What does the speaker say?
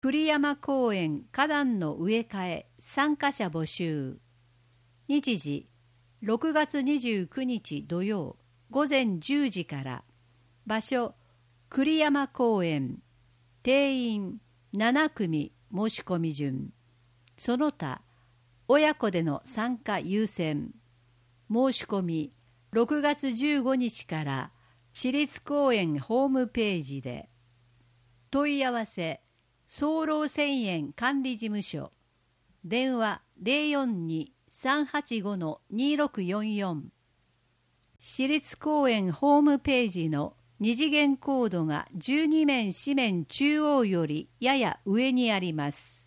栗山公園花壇の植え替え参加者募集。日時6月29日土曜午前10時から。場所栗山公園。定員7組申し込み順。その他親子での参加優先。申し込み6月15日から市立公園ホームページで。問い合わせ総労1000円管理事務所。電話042-385-2644。市立公園ホームページの二次元コードが12面四面中央よりやや上にあります。